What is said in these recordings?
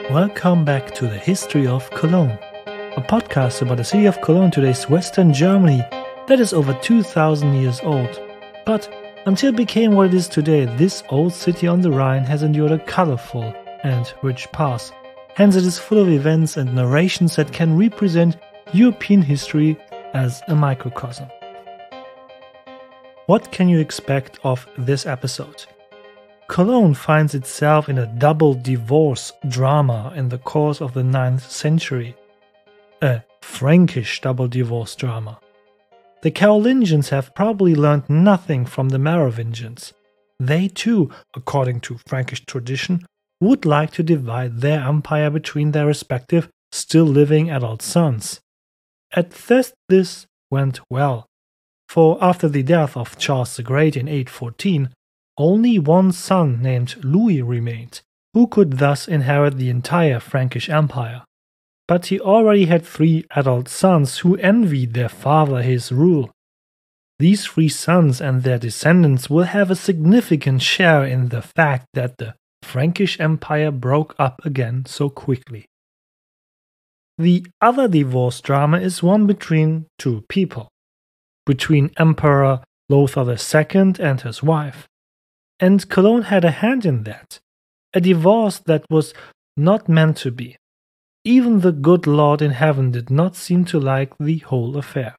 Welcome back to the History of Cologne, a podcast about the city of Cologne, today's Western Germany, that is over 2,000 years old. But until it became what it is today, this old city on the Rhine has endured a colorful and rich past. Hence it is full of events and narrations that can represent European history as a microcosm. What can you expect of this episode? Cologne finds itself in a double divorce drama in the course of the 9th century. A Frankish double divorce drama. The Carolingians have probably learned nothing from the Merovingians. They too, according to Frankish tradition, would like to divide their empire between their respective still living adult sons. At first this went well, for after the death of Charles the Great in 814, only one son named Louis remained, who could thus inherit the entire Frankish Empire. But he already had 3 adult sons who envied their father his rule. These 3 sons and their descendants will have a significant share in the fact that the Frankish Empire broke up again so quickly. The other divorce drama is one between 2 people, between Emperor Lothar II and his wife. And Cologne had a hand in that, a divorce that was not meant to be. Even the good Lord in heaven did not seem to like the whole affair.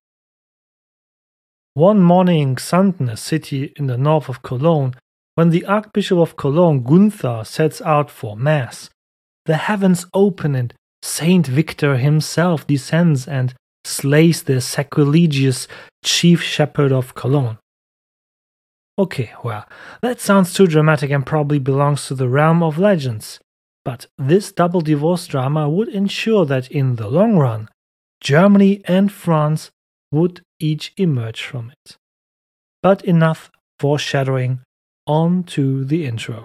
One morning in Xanten, a city in the north of Cologne, when the Archbishop of Cologne, Gunther, sets out for Mass, the heavens open and Saint Victor himself descends and slays the sacrilegious chief shepherd of Cologne. Okay, well, that sounds too dramatic and probably belongs to the realm of legends. But this double divorce drama would ensure that in the long run, Germany and France would each emerge from it. But enough foreshadowing, on to the intro.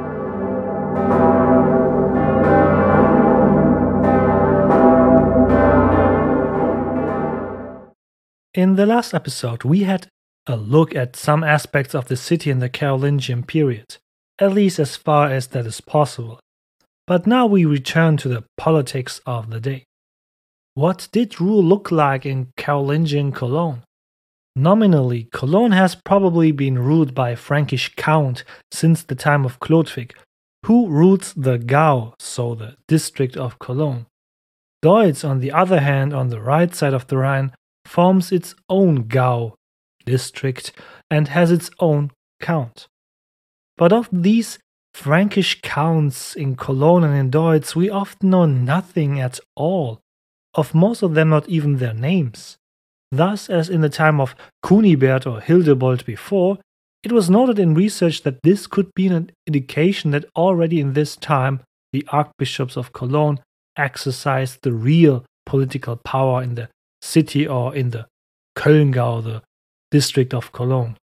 In the last episode, we had a look at some aspects of the city in the Carolingian period, at least as far as that is possible. But now we return to the politics of the day. What did rule look like in Carolingian Cologne? Nominally, Cologne has probably been ruled by a Frankish count since the time of Chlodwig, who rules the Gau, so the district of Cologne. Deutz, on the other hand, on the right side of the Rhine, forms its own Gau district and has its own count. But of these Frankish counts in Cologne and in Deutz, we often know nothing at all, of most of them not even their names. Thus, as in the time of Kunibert or Hildebold before, it was noted in research that this could be an indication that already in this time the archbishops of Cologne exercised the real political power in the city or in the Köln-Gau, the district of Cologne.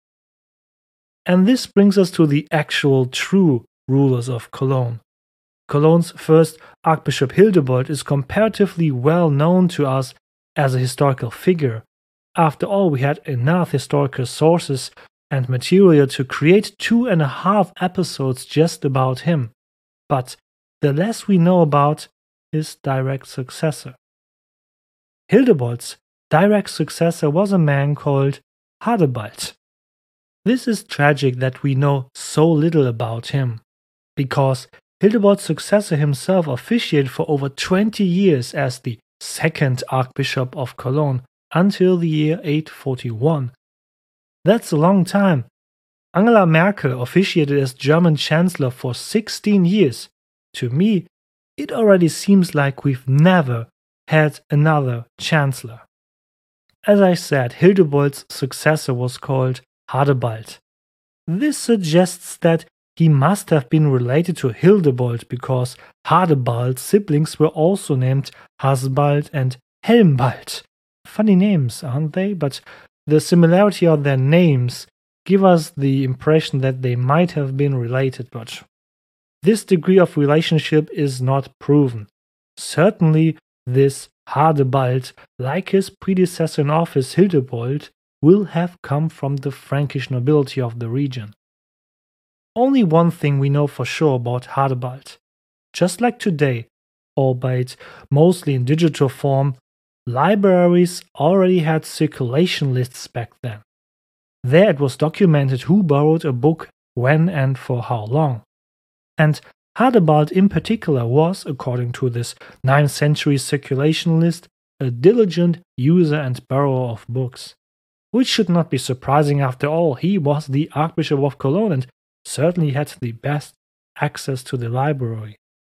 And this brings us to the actual true rulers of Cologne. Cologne's first Archbishop Hildebold is comparatively well known to us as a historical figure. After all, we had enough historical sources and material to create 2.5 episodes just about him. But the less we know about his direct successor. Hildebold's direct successor was a man called Hadebald. This is tragic that we know so little about him, because Hildebold's successor himself officiated for over 20 years as the second Archbishop of Cologne until the year 841. That's a long time. Angela Merkel officiated as German Chancellor for 16 years. To me, it already seems like we've never had another Chancellor. As I said, Hildebold's successor was called Hadebald. This suggests that he must have been related to Hildebold because Hadebald's siblings were also named Hasbald and Helmbald. Funny names, aren't they? But the similarity of their names give us the impression that they might have been related, but this degree of relationship is not proven. Certainly, this Hadebald, like his predecessor in office Hildebold, will have come from the Frankish nobility of the region. Only one thing we know for sure about Hadebald. Just like today, albeit mostly in digital form, libraries already had circulation lists back then. There it was documented who borrowed a book, when and for how long. And Hadebald in particular was, according to this 9th century circulation list, a diligent user and borrower of books. Which should not be surprising after all, he was the Archbishop of Cologne and certainly had the best access to the library.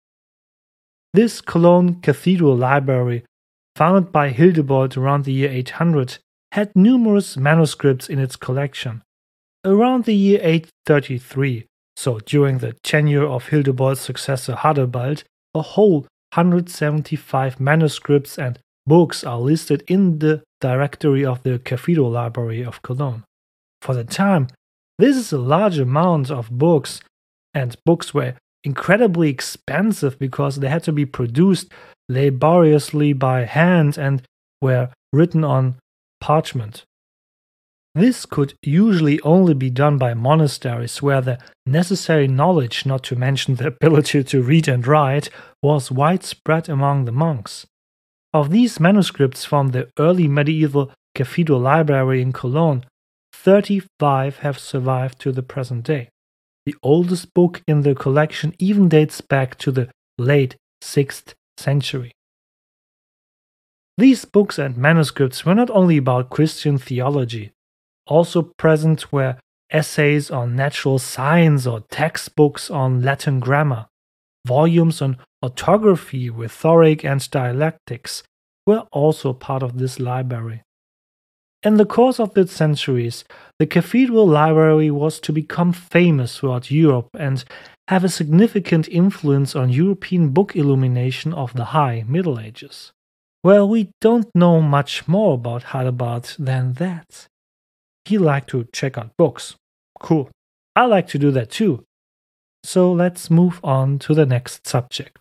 This Cologne Cathedral Library, founded by Hildebold around the year 800, had numerous manuscripts in its collection. Around the year 833, so during the tenure of Hildebold's successor Hadebald, a whole 175 manuscripts and books are listed in the directory of the Cathedral Library of Cologne. For the time, this is a large amount of books, and books were incredibly expensive because they had to be produced laboriously by hand and were written on parchment. This could usually only be done by monasteries where the necessary knowledge, not to mention the ability to read and write, was widespread among the monks. Of these manuscripts from the early medieval cathedral library in Cologne, 35 have survived to the present day. The oldest book in the collection even dates back to the late 6th century. These books and manuscripts were not only about Christian theology. Also present were essays on natural science or textbooks on Latin grammar. Volumes on orthography, rhetoric, and dialectics were also part of this library. In the course of the centuries, the Cathedral Library was to become famous throughout Europe and have a significant influence on European book illumination of the High Middle Ages. Well, we don't know much more about Hadebald than that. He liked to check out books. Cool. I like to do that too. So let's move on to the next subject.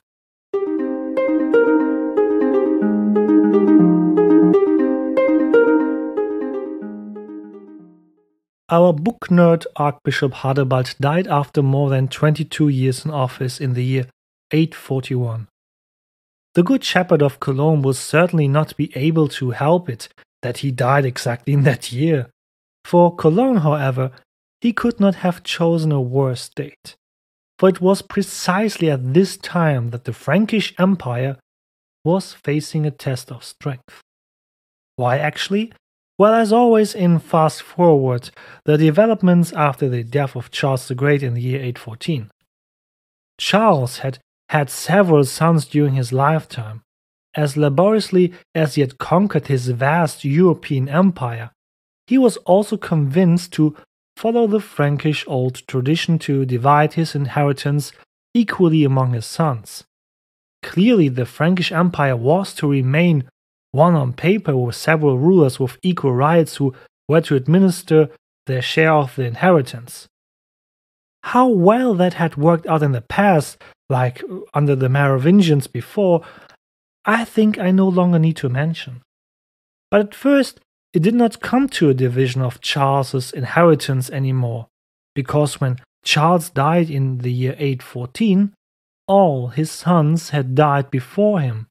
Our book nerd Archbishop Hadebald died after more than 22 years in office in the year 841. The Good Shepherd of Cologne will certainly not be able to help it that he died exactly in that year. For Cologne, however, he could not have chosen a worse date, for it was precisely at this time that the Frankish Empire was facing a test of strength. Why actually? Well, as always in Fast Forward, the developments after the death of Charles the Great in the year 814. Charles had had several sons during his lifetime. As laboriously as he had conquered his vast European empire, he was also convinced to follow the Frankish old tradition to divide his inheritance equally among his sons. Clearly, the Frankish Empire was to remain one on paper with several rulers with equal rights who were to administer their share of the inheritance. How well that had worked out in the past, like under the Merovingians before, I think I no longer need to mention. But at first, it did not come to a division of Charles's inheritance anymore, because when Charles died in the year 814, all his sons had died before him.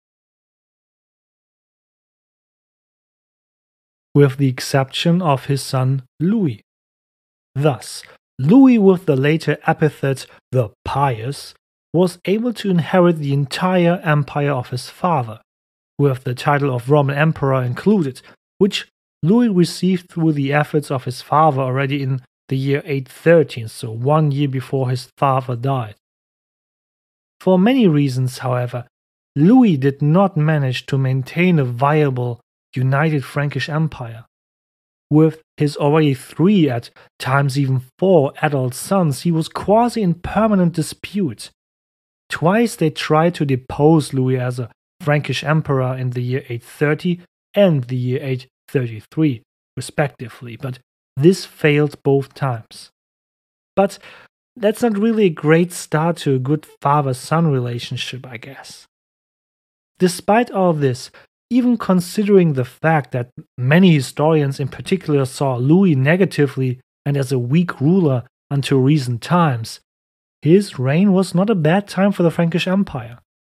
With the exception of his son Louis. Thus, Louis, with the later epithet the Pious, was able to inherit the entire empire of his father, with the title of Roman Emperor included, which Louis received through the efforts of his father already in the year 813, so 1 year before his father died. For many reasons, however, Louis did not manage to maintain a viable, united Frankish Empire. With his already 3, at times even 4 adult sons, he was quasi in permanent dispute. Twice they tried to depose Louis as a Frankish emperor in the year 830 and the year 833, respectively, but this failed both times. But that's not really a great start to a good father-son relationship, I guess. Despite all this, even considering the fact that many historians in particular saw Louis negatively and as a weak ruler until recent times, his reign was not a bad time for the Frankish Empire.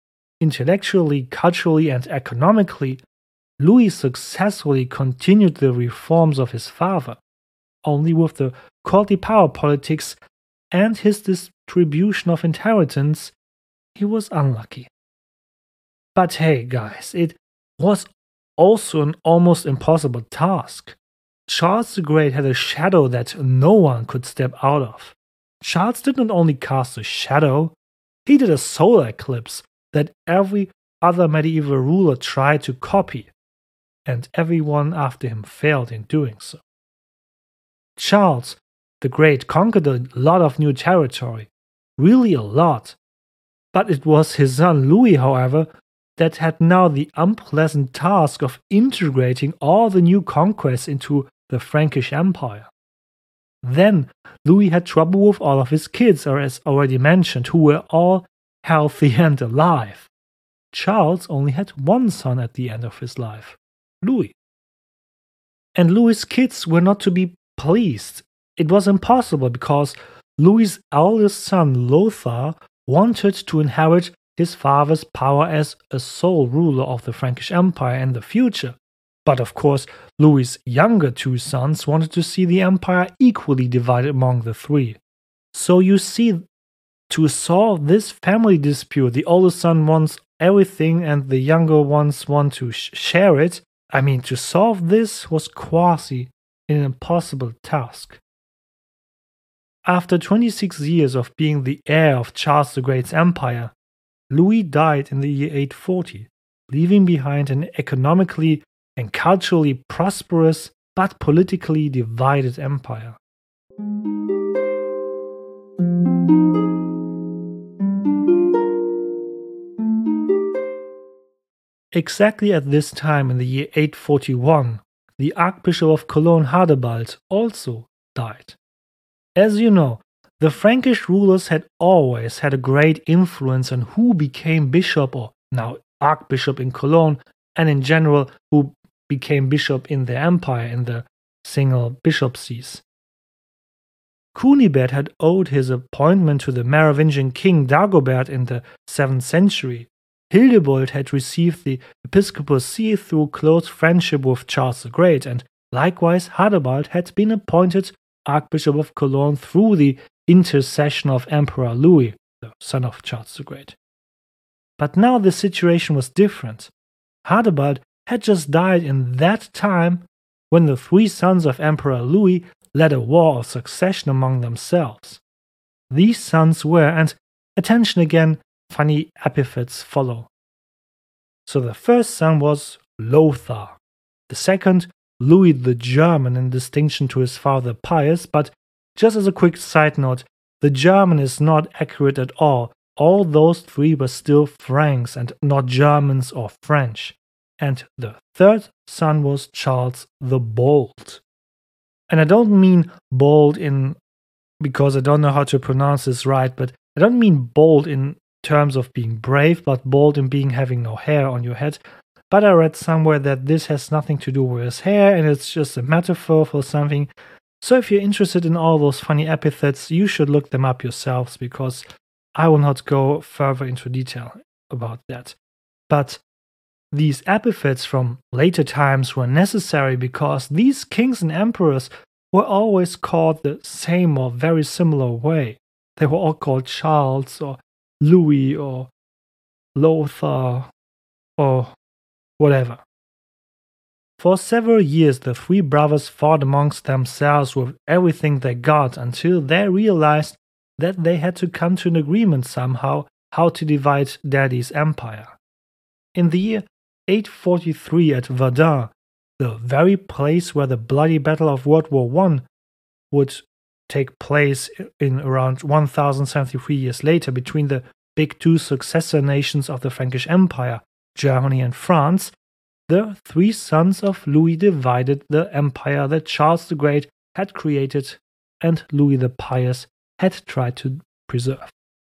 intellectually, culturally, and economically, Louis successfully continued the reforms of his father. Only with the courtly power politics and his distribution of inheritance, he was unlucky. But hey, guys, it was also an almost impossible task. Charles the Great had a shadow that no one could step out of. Charles did not only cast a shadow, he did a solar eclipse that every other medieval ruler tried to copy, and everyone after him failed in doing so. Charles the Great conquered a lot of new territory, really a lot, but it was his son Louis, however, that had now the unpleasant task of integrating all the new conquests into the Frankish Empire. Then Louis had trouble with all of his kids, or as already mentioned, who were all healthy and alive. Charles only had one son at the end of his life, Louis. And Louis's kids were not to be pleased. It was impossible because Louis's eldest son, Lothar, wanted to inherit his father's power as a sole ruler of the Frankish Empire in the future. But of course, Louis's younger two sons wanted to see the empire equally divided among the three. So you see, to solve this family dispute, the oldest son wants everything and the younger ones want to share it. To solve this was quasi an impossible task. After 26 years of being the heir of Charles the Great's empire, Louis died in the year 840, leaving behind an economically and culturally prosperous but politically divided empire. Exactly at this time in the year 841, the Archbishop of Cologne Hadebald also died. As you know, the Frankish rulers had always had a great influence on who became bishop, or now archbishop, in Cologne, and in general who became bishop in their empire in the single bishopsies. Cunibert had owed his appointment to the Merovingian king Dagobert in the 7th century. Hildebold had received the episcopal see through close friendship with Charles the Great, and likewise Hadebald had been appointed Archbishop of Cologne through the intercession of Emperor Louis, the son of Charles the Great. But now the situation was different. Hadebald had just died in that time when the three sons of Emperor Louis led a war of succession among themselves. These sons were, and attention again, funny epithets follow. So the first son was Lothar, the second Louis the German, in distinction to his father Pius, but just as a quick side note, the German is not accurate at all. All those three were still Franks and not Germans or French. And the third son was Charles the Bold. And I don't mean bold because I don't know how to pronounce this right, but I don't mean bold in terms of being brave, but bold in being having no hair on your head. But I read somewhere that this has nothing to do with his hair and it's just a metaphor for something. So if you're interested in all those funny epithets, you should look them up yourselves, because I will not go further into detail about that. But these epithets from later times were necessary because these kings and emperors were always called the same or very similar way. They were all called Charles or Louis or Lothar or whatever. For several years, the three brothers fought amongst themselves with everything they got until they realized that they had to come to an agreement somehow how to divide Daddy's empire. In the year 843 at Verdun, the very place where the bloody Battle of World War I would take place in around 1073 years later between the big two successor nations of the Frankish Empire, Germany and France, the three sons of Louis divided the empire that Charles the Great had created and Louis the Pious had tried to preserve.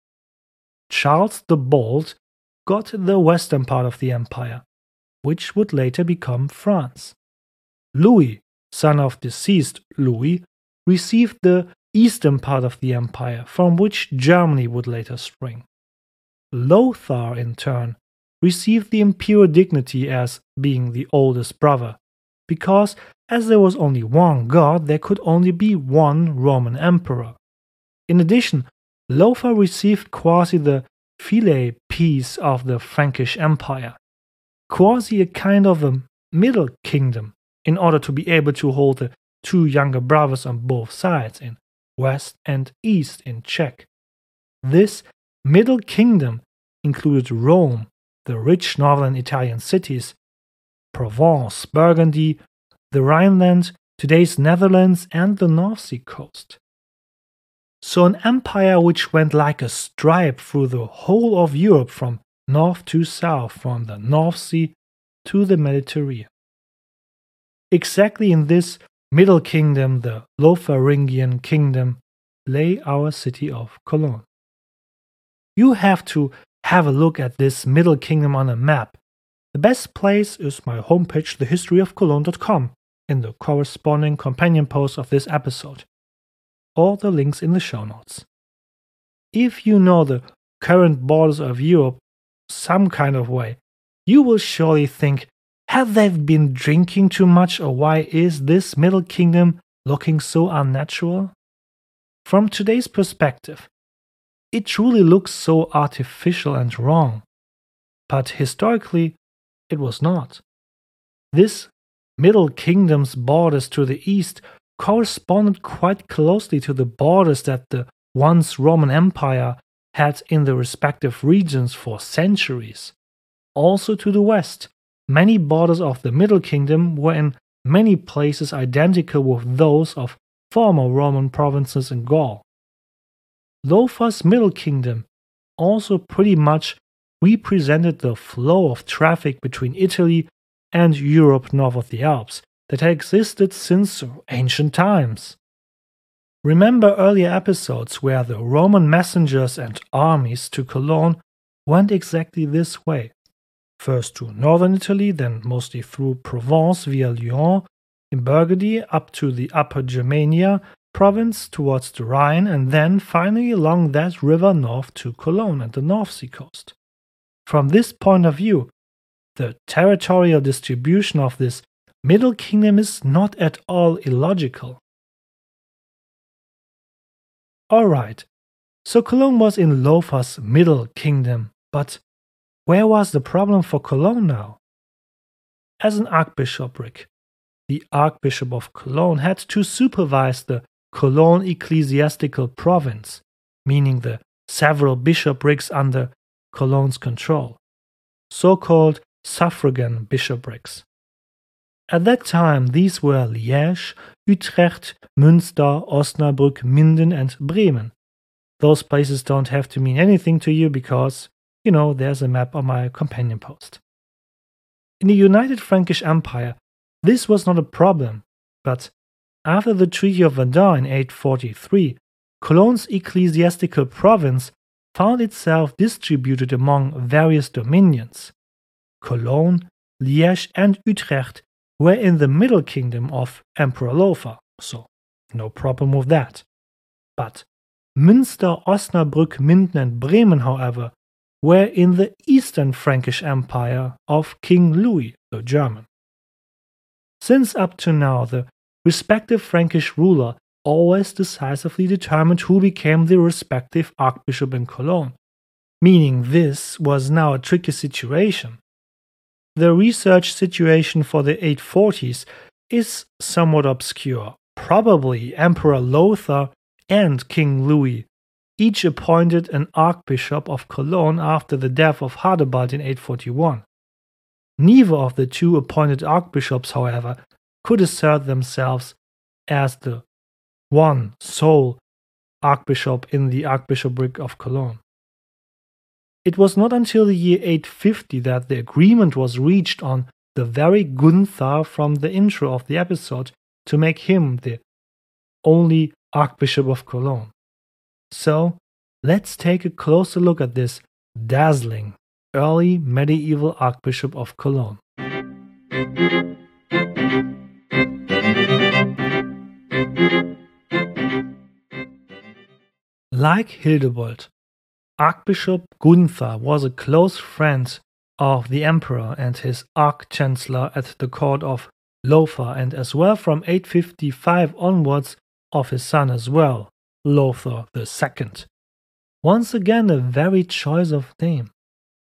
Charles the Bold got the western part of the empire, which would later become France. Louis, son of deceased Louis, received the eastern part of the empire, from which Germany would later spring. Lothar, in turn, received the imperial dignity as being the oldest brother, because as there was only one god, there could only be one Roman emperor. In addition, Lothar received quasi the filial piece of the Frankish Empire, quasi a kind of a middle kingdom, in order to be able to hold the two younger brothers on both sides, in west and east, in check. This middle kingdom included Rome, the rich northern Italian cities, Provence, Burgundy, the Rhineland, today's Netherlands, and the North Sea coast. So an empire which went like a stripe through the whole of Europe from north to south, from the North Sea to the Mediterranean. Exactly in this middle kingdom, the Lotharingian kingdom, lay our city of Cologne. You have to have a look at this middle kingdom on a map. The best place is my homepage, thehistoryofcologne.com, in the corresponding companion post of this episode. All the links in the show notes. If you know the current borders of Europe some kind of way, you will surely think, have they been drinking too much, or why is this middle kingdom looking so unnatural? From today's perspective, it truly looks so artificial and wrong. But historically, it was not. This middle kingdom's borders to the east corresponded quite closely to the borders that the once Roman Empire had in the respective regions for centuries. Also to the west, many borders of the Middle Kingdom were in many places identical with those of former Roman provinces in Gaul. Lothar's Middle Kingdom also pretty much represented the flow of traffic between Italy and Europe north of the Alps that had existed since ancient times. Remember earlier episodes where the Roman messengers and armies to Cologne went exactly this way. First to northern Italy, then mostly through Provence via Lyon in Burgundy up to the Upper Germania province towards the Rhine, and then finally along that river north to Cologne and the North Sea coast. From this point of view, the territorial distribution of this Middle Kingdom is not at all illogical. Alright, so Cologne was in Lothar's Middle Kingdom, but where was the problem for Cologne now? As an archbishopric, the Archbishop of Cologne had to supervise the Cologne ecclesiastical province, meaning the several bishoprics under Cologne's control, so-called suffragan bishoprics. At that time, these were Liège, Utrecht, Münster, Osnabrück, Minden, and Bremen. Those places don't have to mean anything to you because, there's a map on my companion post. In the United Frankish Empire, this was not a problem, but after the Treaty of Verdun in 843, Cologne's ecclesiastical province found itself distributed among various dominions. Cologne, Liège, and Utrecht were in the Middle Kingdom of Emperor Lothar, so no problem with that. But Münster, Osnabrück, Minden, and Bremen, however, were in the Eastern Frankish Empire of King Louis the German. Since up to now, the respective Frankish ruler always decisively determined who became the respective archbishop in Cologne, meaning this was now a tricky situation. The research situation for the 840s is somewhat obscure. Probably Emperor Lothar and King Louis each appointed an archbishop of Cologne after the death of Hadebald in 841. Neither of the two appointed archbishops, however, could assert themselves as the one sole archbishop in the Archbishopric of Cologne. It was not until the year 850 that the agreement was reached on the very Gunther from the intro of the episode to make him the only Archbishop of Cologne. So, let's take a closer look at this dazzling early medieval Archbishop of Cologne. Like Hildebold, Archbishop Gunther was a close friend of the emperor and his arch-chancellor at the court of Lothar, and as well from 855 onwards of his son as well, Lothar II. Once again, a very choice of name.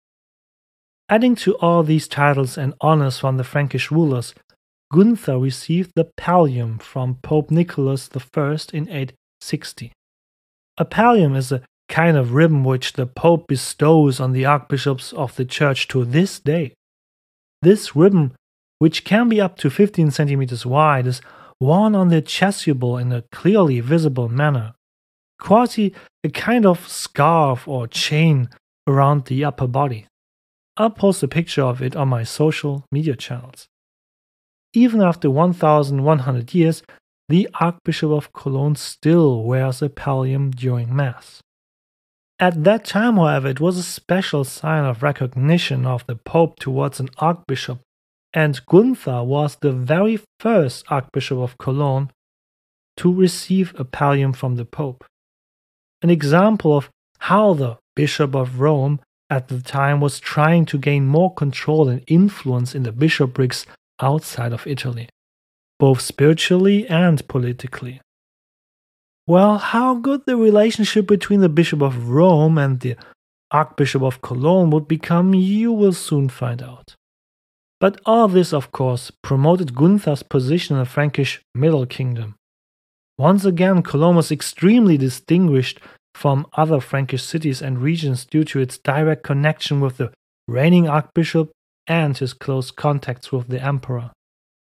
Adding to all these titles and honors from the Frankish rulers, Gunther received the pallium from Pope Nicholas I in 860. A pallium is a kind of ribbon which the Pope bestows on the archbishops of the Church to this day. This ribbon, which can be up to 15 centimeters wide, is worn on the chasuble in a clearly visible manner, quasi a kind of scarf or chain around the upper body. I'll post a picture of it on my social media channels. Even after 1100 years, the Archbishop of Cologne still wears a pallium during Mass. At that time, however, it was a special sign of recognition of the Pope towards an archbishop, and Gunther was the very first Archbishop of Cologne to receive a pallium from the Pope. An example of how the Bishop of Rome at the time was trying to gain more control and influence in the bishoprics outside of Italy, both spiritually and politically. Well, how good the relationship between the Bishop of Rome and the Archbishop of Cologne would become, you will soon find out. But all this, of course, promoted Gunther's position in the Frankish Middle Kingdom. Once again, Cologne was extremely distinguished from other Frankish cities and regions due to its direct connection with the reigning archbishop and his close contacts with the emperor.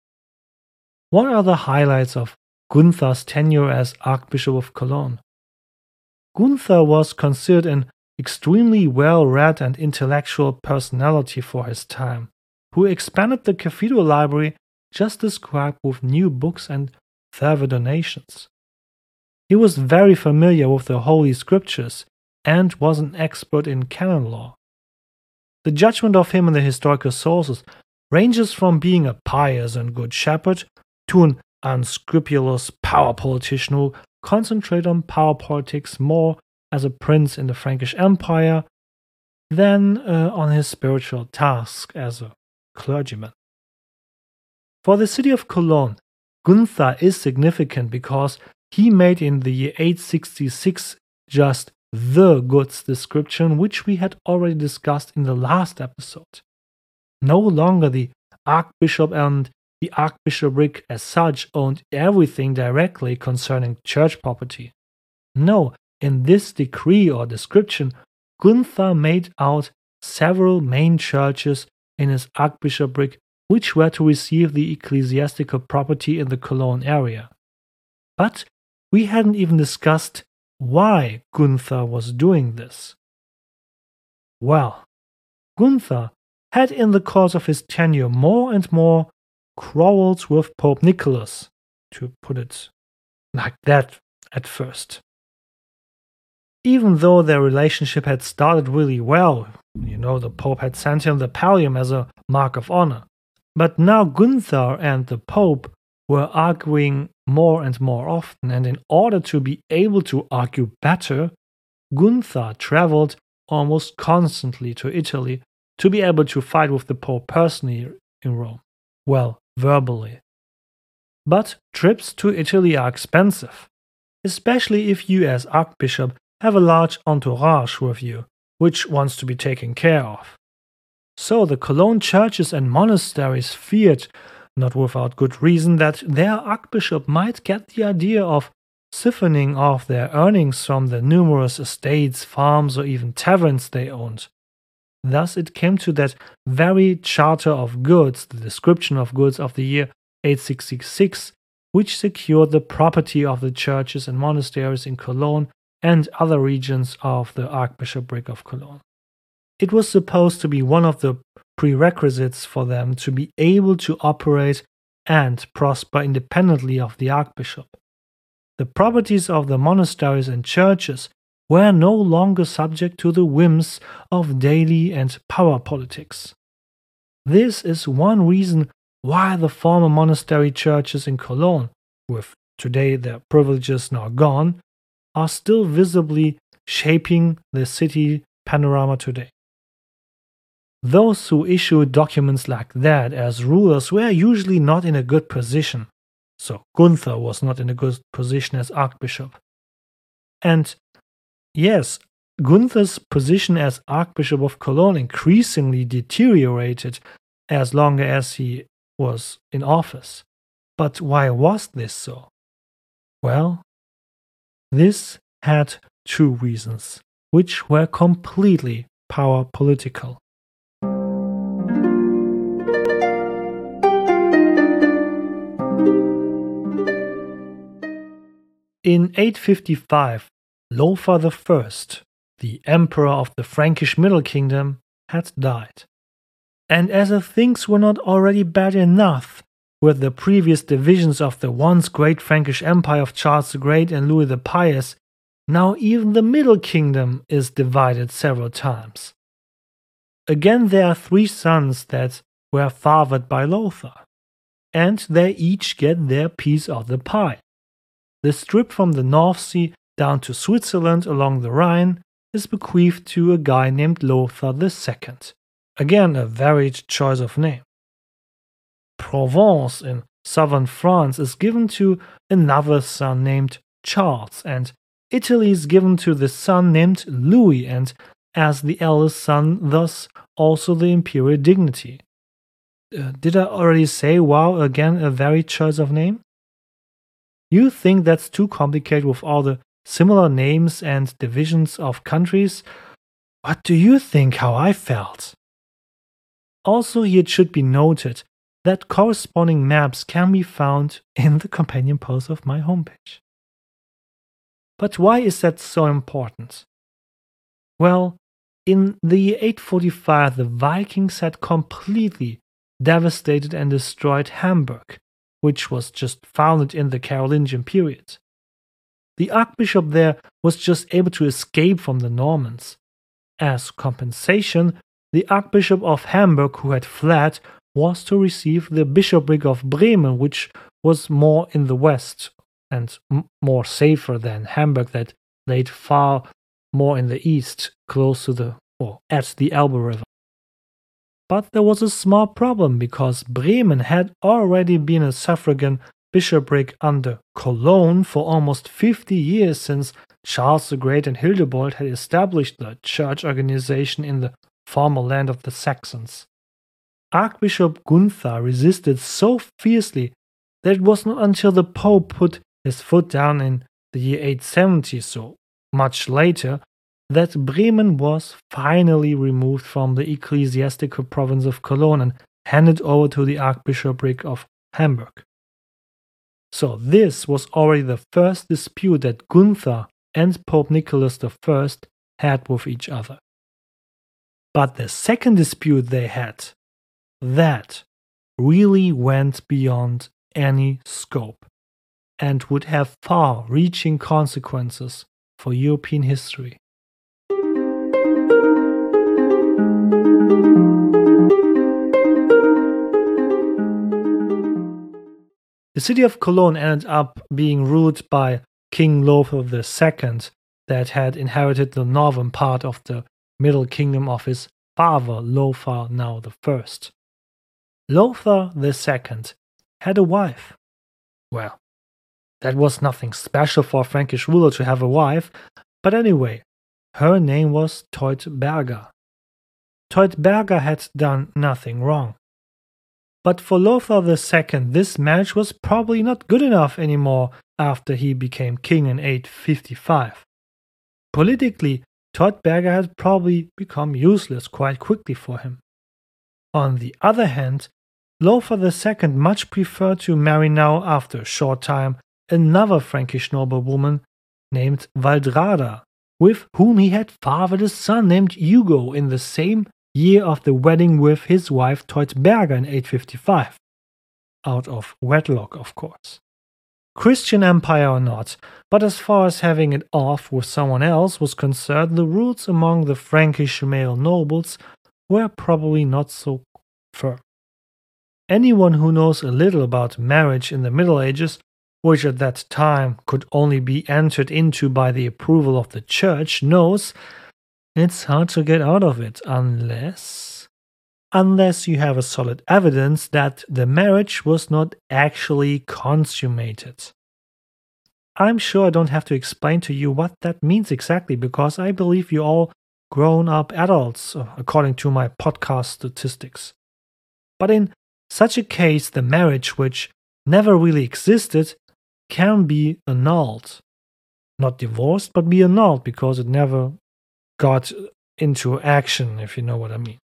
What are the highlights of Gunther's tenure as Archbishop of Cologne? Gunther was considered an extremely well-read and intellectual personality for his time, who expanded the cathedral library just described with new books and further donations. He was very familiar with the Holy Scriptures and was an expert in canon law. The judgment of him in the historical sources ranges from being a pious and good shepherd to an unscrupulous power politician who concentrated on power politics more as a prince in the Frankish Empire than on his spiritual task as a clergyman. For the city of Cologne, Gunther is significant because he made in the year 866 just the goods description which we had already discussed in the last episode. No longer the archbishop and the archbishopric as such owned everything directly concerning church property. No, in this decree or description, Gunther made out several main churches in his archbishopric which were to receive the ecclesiastical property in the Cologne area. But we hadn't even discussed why Gunther was doing this. Well, Gunther had in the course of his tenure more and more quarrels with Pope Nicholas, to put it like that at first. Even though their relationship had started really well, the Pope had sent him the pallium as a mark of honor. But now Gunther and the Pope were arguing more and more often, and in order to be able to argue better, Gunther traveled almost constantly to Italy to be able to fight with the Pope personally in Rome. Well, verbally. But trips to Italy are expensive, especially if you as Archbishop have a large entourage with you, which wants to be taken care of. So the Cologne churches and monasteries feared, not without good reason, that their archbishop might get the idea of siphoning off their earnings from the numerous estates, farms, or even taverns they owned. Thus it came to that very Charter of Goods, the description of goods of the year 866, which secured the property of the churches and monasteries in Cologne and other regions of the Archbishopric of Cologne. It was supposed to be one of the prerequisites for them to be able to operate and prosper independently of the archbishop. The properties of the monasteries and churches were no longer subject to the whims of daily and power politics. This is one reason why the former monastery churches in Cologne, with today their privileges now gone, are still visibly shaping the city panorama today. those who issued documents like that as rulers were usually not in a good position. So Gunther was not in a good position as archbishop. And yes, Gunther's position as Archbishop of Cologne increasingly deteriorated as longer as he was in office. But why was this so? Well, this had two reasons, which were completely power political. In 855, Lothar I, the emperor of the Frankish Middle Kingdom, had died. And as if things were not already bad enough with the previous divisions of the once great Frankish Empire of Charles the Great and Louis the Pious, now even the Middle Kingdom is divided several times. Again, there are three sons that were fathered by Lothar, and they each get their piece of the pie. The strip from the North Sea down to Switzerland along the Rhine is bequeathed to a guy named Lothar II. Again, a varied choice of name. Provence in southern France is given to another son named Charles, and Italy is given to the son named Louis, and as the eldest son, thus also the imperial dignity. Did I already say, wow, again, a varied choice of name? You think that's too complicated with all the similar names and divisions of countries? What do you think how I felt? Also, it should be noted that corresponding maps can be found in the companion post of my homepage. But why is that so important? Well, in the year 845, the Vikings had completely devastated and destroyed Hamburg, which was just founded in the Carolingian period. The archbishop there was just able to escape from the Normans. As compensation, the Archbishop of Hamburg, who had fled, was to receive the bishopric of Bremen, which was more in the west and more safer than Hamburg, that laid far more in the east, close to at the Elbe River. But there was a small problem, because Bremen had already been a suffragan bishopric under Cologne for almost 50 years, since Charles the Great and Hildebrand had established the church organization in the former land of the Saxons. Archbishop Gunther resisted so fiercely that it was not until the Pope put his foot down in the year 870, so much later, that Bremen was finally removed from the ecclesiastical province of Cologne and handed over to the Archbishopric of Hamburg. So this was already the first dispute that Gunther and Pope Nicholas I had with each other. But the second dispute they had, that really went beyond any scope and would have far-reaching consequences for European history. The city of Cologne ended up being ruled by King Lothar II, that had inherited the northern part of the Middle Kingdom of his father Lothar now I. Lothar II had a wife. Well, that was nothing special for a Frankish ruler to have a wife, but anyway, her name was Teutberga. Teutberga had done nothing wrong. But for Lothar II, this marriage was probably not good enough anymore after he became king in 855. Politically, Teutberga had probably become useless quite quickly for him. On the other hand, Lothar II much preferred to marry now, after a short time, another Frankish noblewoman named Waldrada, with whom he had fathered a son named Hugo in the same year of the wedding with his wife Teutberga in 855. Out of wedlock, of course. Christian empire or not, but as far as having it off with someone else was concerned, the rules among the Frankish male nobles were probably not so firm. Anyone who knows a little about marriage in the Middle Ages, which at that time could only be entered into by the approval of the church, knows it's hard to get out of it unless unless you have a solid evidence that the marriage was not actually consummated. I'm sure I don't have to explain to you what that means exactly, because I believe you're all grown-up adults, according to my podcast statistics. But in such a case, the marriage, which never really existed, can be annulled. Not divorced, but be annulled because it never got into action, if you know what I mean.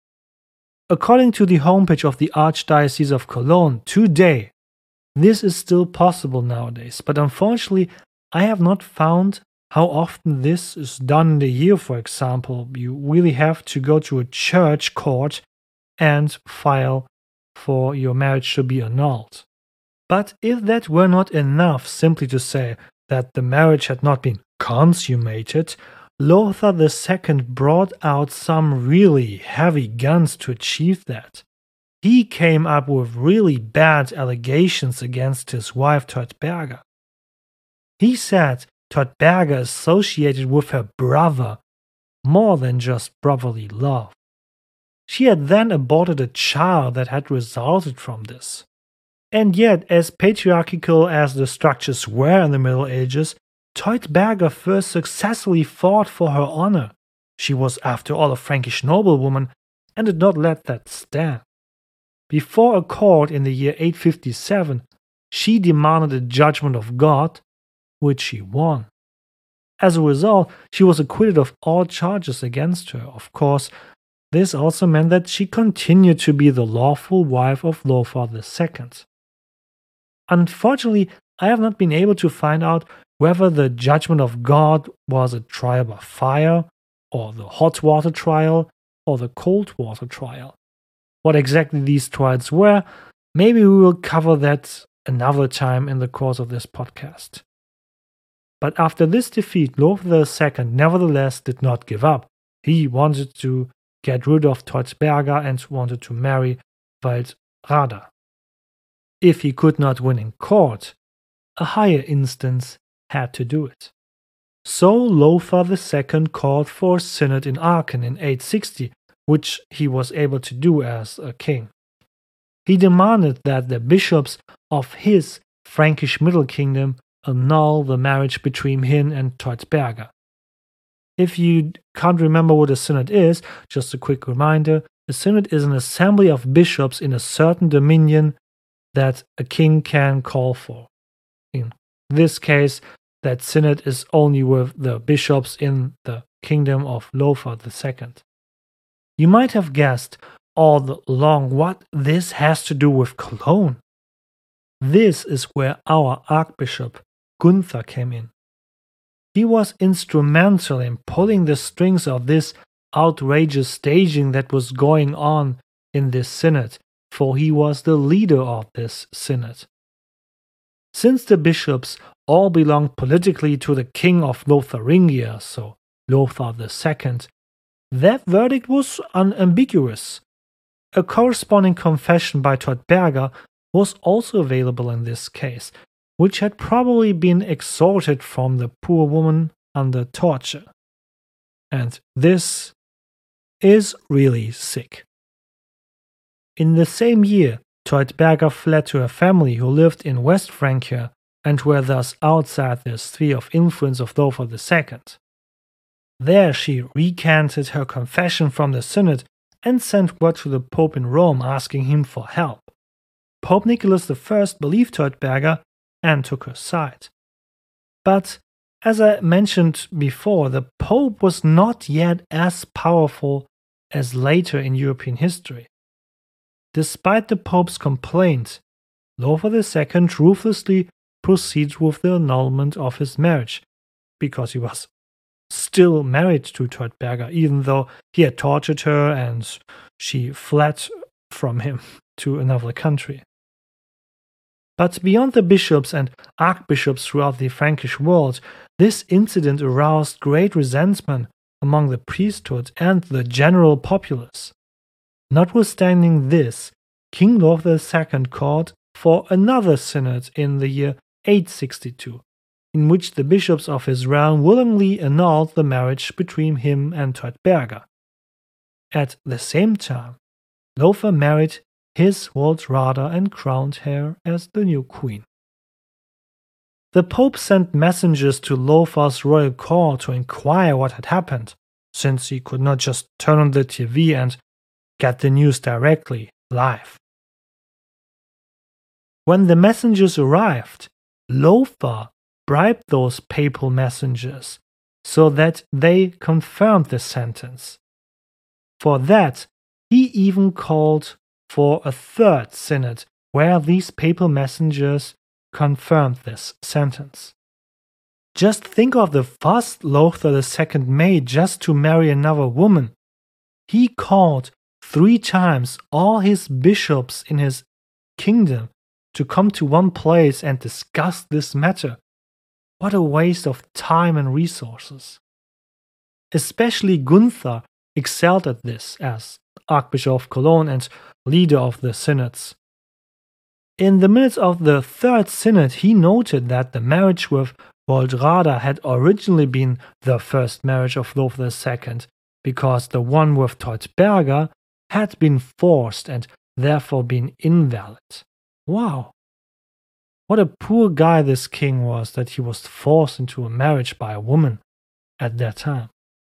According to the homepage of the Archdiocese of Cologne today, this is still possible nowadays, but unfortunately, I have not found how often this is done in a year, for example. You really have to go to a church court and file for your marriage to be annulled. But if that were not enough simply to say that the marriage had not been consummated, Lothar II brought out some really heavy guns to achieve that. He came up with really bad allegations against his wife Teutberga. He said Teutberga associated with her brother more than just brotherly love. She had then aborted a child that had resulted from this. And yet, as patriarchal as the structures were in the Middle Ages, Teutberga first successfully fought for her honor. She was, after all, a Frankish noblewoman and did not let that stand. Before a court in the year 857, she demanded a judgment of God, which she won. As a result, she was acquitted of all charges against her. Of course, this also meant that she continued to be the lawful wife of Lothar II. Unfortunately, I have not been able to find out whether the judgment of God was a trial by fire, or the hot water trial, or the cold water trial. What exactly these trials were, maybe we will cover that another time in the course of this podcast. But after this defeat, Lothar II nevertheless did not give up. He wanted to get rid of Teutberga and wanted to marry Waldrada. If he could not win in court, a higher instance had to do it. So Lothar II called for a synod in Aachen in 860, which he was able to do as a king. He demanded that the bishops of his Frankish Middle Kingdom annul the marriage between him and Teutberga. If you can't remember what a synod is, just a quick reminder, a synod is an assembly of bishops in a certain dominion that a king can call for. In this case, that synod is only with the bishops in the kingdom of Lothar II. You might have guessed all along what this has to do with Cologne. This is where our Archbishop Gunther came in. He was instrumental in pulling the strings of this outrageous staging that was going on in this synod, for he was the leader of this synod. Since the bishops all belonged politically to the king of Lotharingia, so Lothar II, that verdict was unambiguous. A corresponding confession by Teutberga was also available in this case, which had probably been extorted from the poor woman under torture. And this is really sick. In the same year, Teutberga fled to her family who lived in West Francia and were thus outside the sphere of influence of Lothar II. There she recanted her confession from the synod and sent word to the Pope in Rome asking him for help. Pope Nicholas I believed Teutberga and took her side. But, as I mentioned before, the Pope was not yet as powerful as later in European history. Despite the Pope's complaint, Lothar II ruthlessly proceeds with the annulment of his marriage, because he was still married to Teutberga, even though he had tortured her and she fled from him to another country. But beyond the bishops and archbishops throughout the Frankish world, this incident aroused great resentment among the priesthood and the general populace. Notwithstanding this, King Lothar II called for another synod in the year 862, in which the bishops of his realm willingly annulled the marriage between him and Teutberga. At the same time, Lothar married his Waldrada and crowned her as the new queen. The Pope sent messengers to Lothar's royal court to inquire what had happened, since he could not just turn on the TV and get the news directly, live. When the messengers arrived, Lothar bribed those papal messengers so that they confirmed the sentence. For that, he even called for a third synod where these papal messengers confirmed this sentence. Just think of the fuss Lothar II made just to marry another woman. He called 3 times all his bishops in his kingdom to come to one place and discuss this matter. What a waste of time and resources. Especially Gunther excelled at this as Archbishop of Cologne and leader of the synods. In the midst of the third synod, he noted that the marriage with Waldrada had originally been the first marriage of Lothar II, because the one with Teutberga had been forced and therefore been invalid. Wow. What a poor guy this king was that he was forced into a marriage by a woman at that time.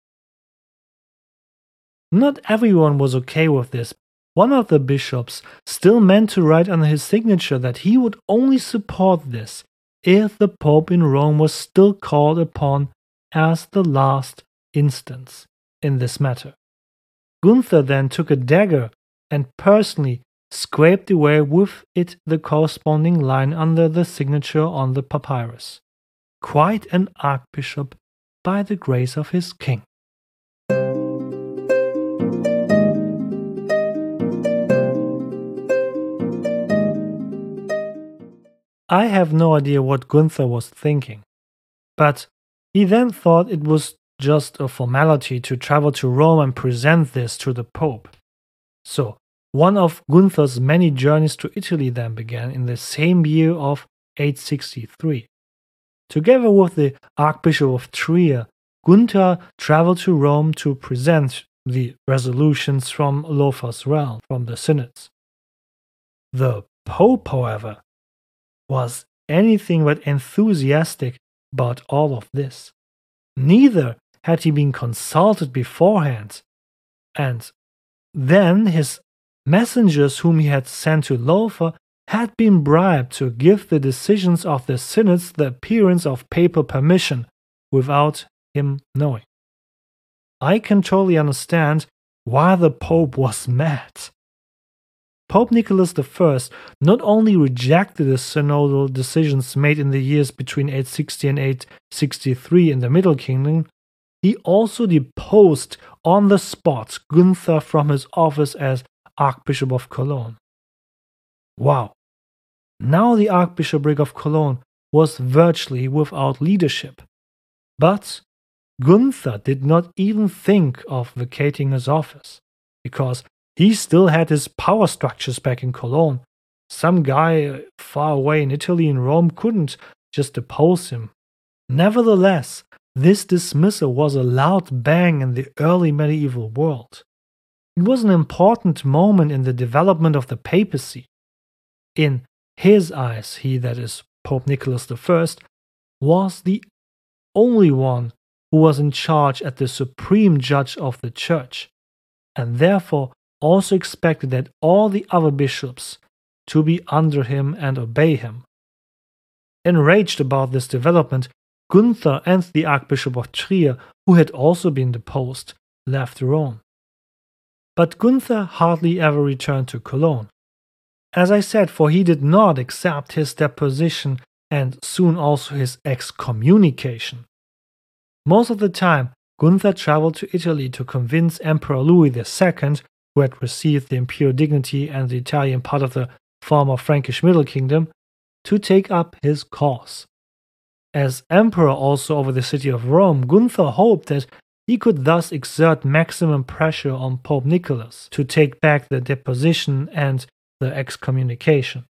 Not everyone was okay with this. One of the bishops still meant to write under his signature that he would only support this if the Pope in Rome was still called upon as the last instance in this matter. Gunther then took a dagger and personally scraped away with it the corresponding line under the signature on the papyrus. Quite an archbishop by the grace of his king. I have no idea what Gunther was thinking, but he then thought it was just a formality to travel to Rome and present this to the Pope. So, one of Gunther's many journeys to Italy then began in the same year of 863. Together with the Archbishop of Trier, Gunther traveled to Rome to present the resolutions from Lothar's realm, from the synods. The Pope, however, was anything but enthusiastic about all of this. Neither had he been consulted beforehand, and then his messengers whom he had sent to Lothar had been bribed to give the decisions of the synods the appearance of papal permission without him knowing. I can totally understand why the Pope was mad. Pope Nicholas I not only rejected the synodal decisions made in the years between 860 and 863 in the Middle Kingdom, he also deposed on the spot Gunther from his office as Archbishop of Cologne. Wow! Now the Archbishopric of Cologne was virtually without leadership. But Gunther did not even think of vacating his office, because he still had his power structures back in Cologne. Some guy far away in Italy and Rome couldn't just depose him. Nevertheless, this dismissal was a loud bang in the early medieval world. It was an important moment in the development of the papacy. In his eyes, he, that is Pope Nicholas I, was the only one who was in charge as the supreme judge of the church, and therefore also expected that all the other bishops to be under him and obey him. Enraged about this development, Gunther and the Archbishop of Trier, who had also been deposed, left Rome. But Gunther hardly ever returned to Cologne. As I said, for he did not accept his deposition and soon also his excommunication. Most of the time, Gunther traveled to Italy to convince Emperor Louis II, who had received the imperial dignity and the Italian part of the former Frankish Middle Kingdom, to take up his cause. As emperor also over the city of Rome, Gunther hoped that he could thus exert maximum pressure on Pope Nicholas to take back the deposition and the excommunication.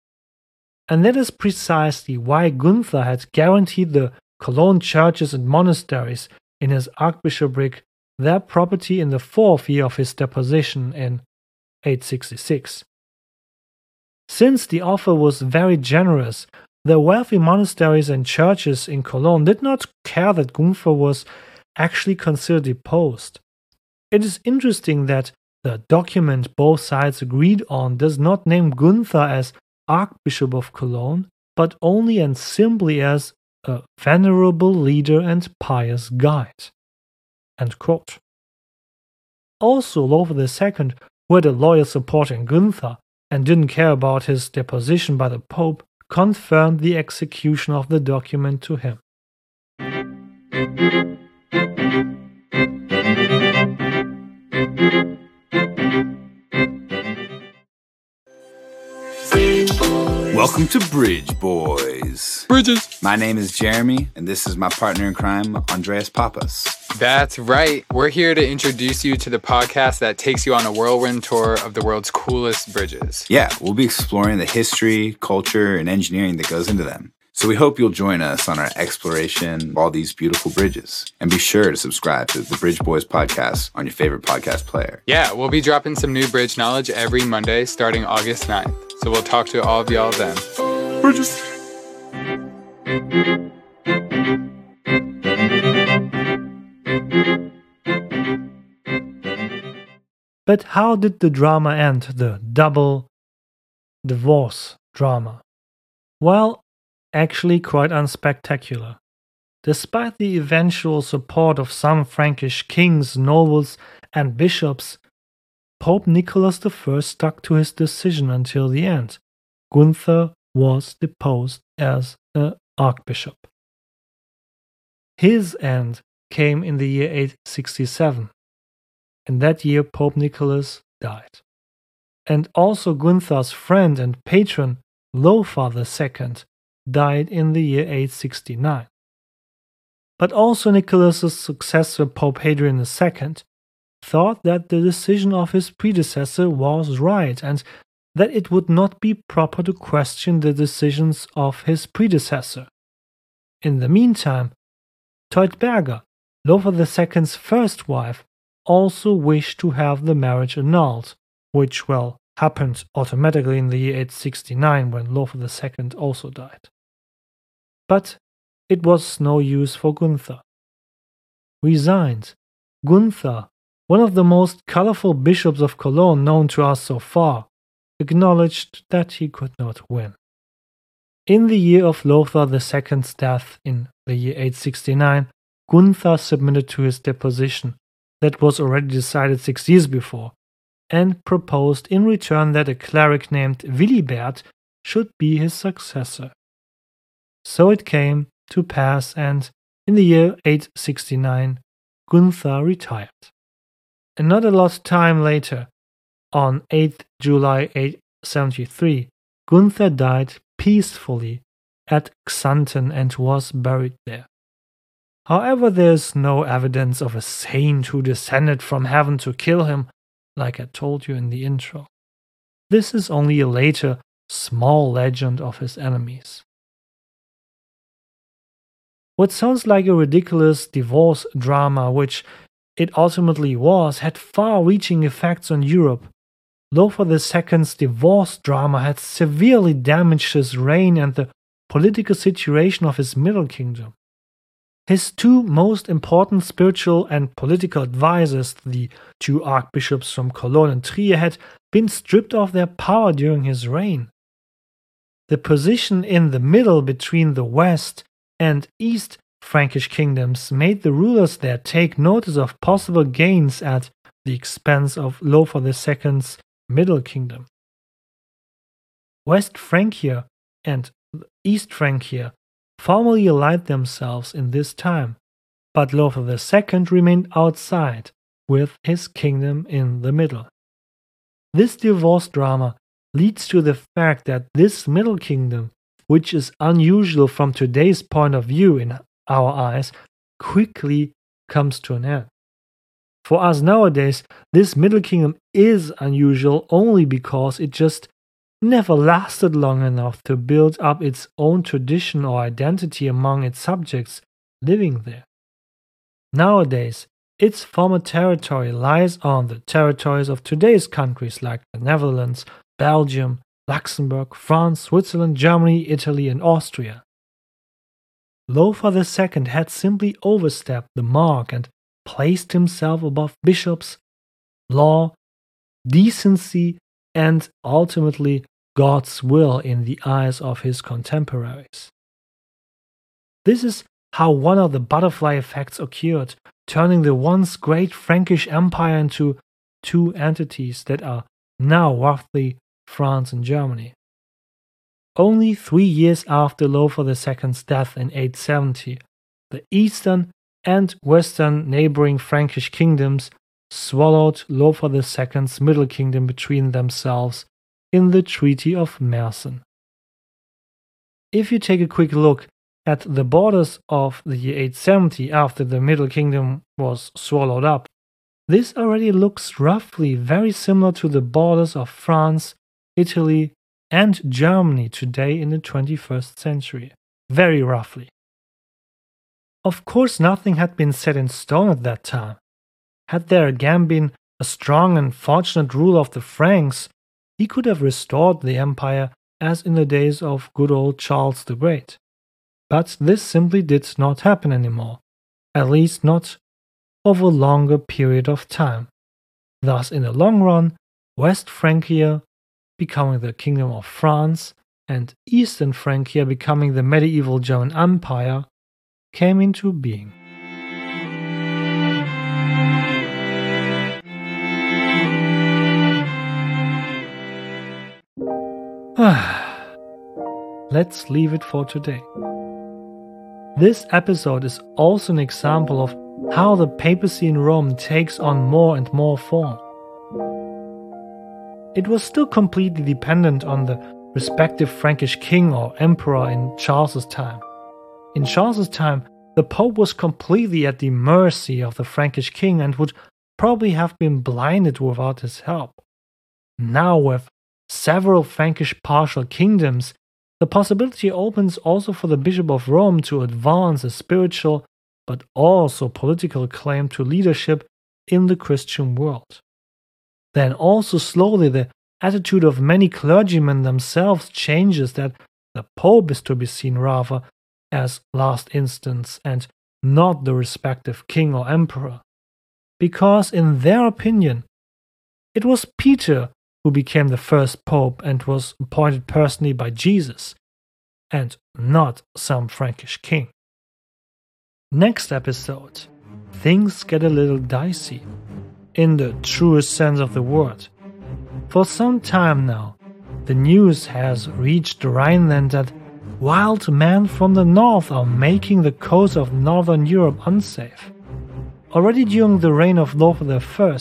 And that is precisely why Gunther had guaranteed the Cologne churches and monasteries in his archbishopric their property in the 4th year of his deposition in 866. Since the offer was very generous, the wealthy monasteries and churches in Cologne did not care that Gunther was actually considered deposed. It is interesting that the document both sides agreed on does not name Gunther as Archbishop of Cologne, but only and simply as a venerable leader and pious guide. End quote. Also, Lothar II, who had a loyal support in Gunther and didn't care about his deposition by the Pope, confirmed the execution of the document to him. Welcome to Bridge Boys. Bridges. My name is Jeremy, and this is my partner in crime, Andreas Papas. That's right. We're here to introduce you to the podcast that takes you on a whirlwind tour of the world's coolest bridges. Yeah, we'll be exploring the history, culture, and engineering that goes into them. So we hope you'll join us on our exploration of all these beautiful bridges. And be sure to subscribe to the Bridge Boys podcast on your favorite podcast player. Yeah, we'll be dropping some new bridge knowledge every Monday starting August 9th. So we'll talk to all of y'all then. Bridges. But how did the drama end, the double divorce drama? Well, actually quite unspectacular. Despite the eventual support of some Frankish kings, nobles, and bishops, Pope Nicholas I stuck to his decision until the end. Gunther was deposed as an archbishop. His end came in the year 867. In that year, Pope Nicholas died. And also Gunther's friend and patron, Lothar II, died in the year 869. But also Nicholas's successor, Pope Hadrian II, thought that the decision of his predecessor was right and that it would not be proper to question the decisions of his predecessor. In the meantime, Teutberga, Lothar II's first wife, also wished to have the marriage annulled, which, happened automatically in the year 869 when Lothar II also died. But it was no use for Gunther. Resigned, Gunther, one of the most colorful bishops of Cologne known to us so far, acknowledged that he could not win. In the year of Lothar II's death in the year 869, Gunther submitted to his deposition that was already decided 6 years before, and proposed in return that a cleric named Willibert should be his successor. So it came to pass, and in the year 869, Gunther retired. And not a lot of time later, on 8th July 873, Gunther died peacefully at Xanten and was buried there. However, there is no evidence of a saint who descended from heaven to kill him, like I told you in the intro. This is only a later, small legend of his enemies. What sounds like a ridiculous divorce drama, which it ultimately was, had far-reaching effects on Europe. Lothar II's divorce drama had severely damaged his reign and the political situation of his Middle Kingdom. His two most important spiritual and political advisors, the two archbishops from Cologne and Trier, had been stripped of their power during his reign. The position in the middle between the West and East Frankish kingdoms made the rulers there take notice of possible gains at the expense of Lothar II's Middle Kingdom. West Francia and East Francia formally allied themselves in this time, but Lothar II remained outside with his kingdom in the middle. This divorce drama leads to the fact that this Middle Kingdom, which is unusual from today's point of view in our eyes, quickly comes to an end. For us nowadays, this Middle Kingdom is unusual only because it just never lasted long enough to build up its own tradition or identity among its subjects living there. Nowadays, its former territory lies on the territories of today's countries like the Netherlands, Belgium, Luxembourg, France, Switzerland, Germany, Italy, and Austria. Lothar II had simply overstepped the mark and placed himself above bishops, law, decency, and ultimately God's will in the eyes of his contemporaries. This is how one of the butterfly effects occurred, turning the once great Frankish Empire into two entities that are now roughly France and Germany. Only 3 years after Lothar II's death in 870, the eastern and western neighboring Frankish kingdoms swallowed Lothar II's middle kingdom between themselves in the Treaty of Mersen. If you take a quick look at the borders of the year 870 after the Middle Kingdom was swallowed up, this already looks roughly very similar to the borders of France, Italy, and Germany today in the 21st century. Very roughly. Of course, nothing had been set in stone at that time. Had there again been a strong and fortunate rule of the Franks, he could have restored the empire as in the days of good old Charles the Great. But this simply did not happen anymore, at least not over a longer period of time. Thus, in the long run, West Francia becoming the Kingdom of France and Eastern Francia becoming the medieval German Empire came into being. Let's leave it for today. This episode is also an example of how the papacy in Rome takes on more and more form. It was still completely dependent on the respective Frankish king or emperor in Charles's time. In Charles's time, the Pope was completely at the mercy of the Frankish king and would probably have been blinded without his help. Now, with several Frankish partial kingdoms, the possibility opens also for the Bishop of Rome to advance a spiritual but also political claim to leadership in the Christian world. Then also slowly the attitude of many clergymen themselves changes, that the Pope is to be seen rather as last instance and not the respective king or emperor. Because in their opinion, it was Peter who became the first pope and was appointed personally by Jesus, and not some Frankish king. Next episode, things get a little dicey, in the truest sense of the word. For some time now, the news has reached the Rhineland that wild men from the north are making the coast of northern Europe unsafe. Already during the reign of Lothar I,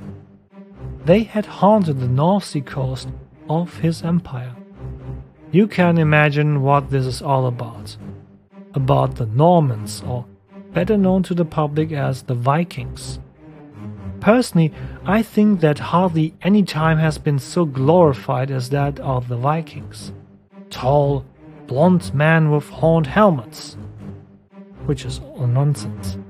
they had haunted the North Sea coast of his empire. You can imagine what this is all about. About the Normans, or better known to the public as the Vikings. Personally, I think that hardly any time has been so glorified as that of the Vikings. Tall, blonde men with horned helmets. Which is all nonsense.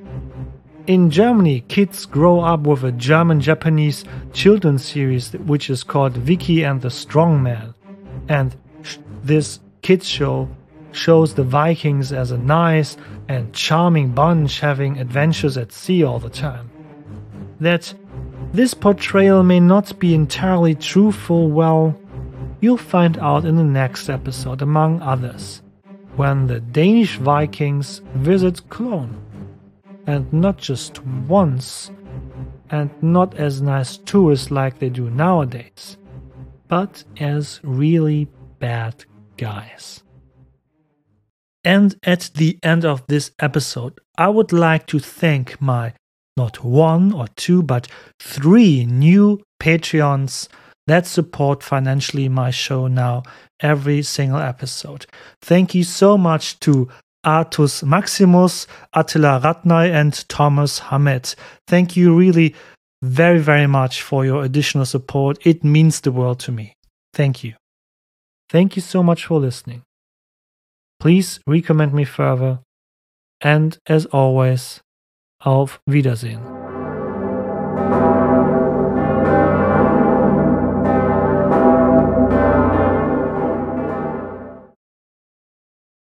In Germany, kids grow up with a German-Japanese children's series which is called Vicky and the Strong Man. And this kids show shows the Vikings as a nice and charming bunch having adventures at sea all the time. That this portrayal may not be entirely truthful, well, you'll find out in the next episode, among others, when the Danish Vikings visit Cologne. And not just once, and not as nice tourists like they do nowadays, but as really bad guys. And at the end of this episode, I would like to thank my not one or two, but 3 new Patreons that support financially my show now every single episode. Thank you so much to Artus Maximus, Attila Ratnay, and Thomas Hamed. Thank you really very, very much for your additional support. It means the world to me. Thank you. Thank you so much for listening. Please recommend me further. And as always, Auf Wiedersehen.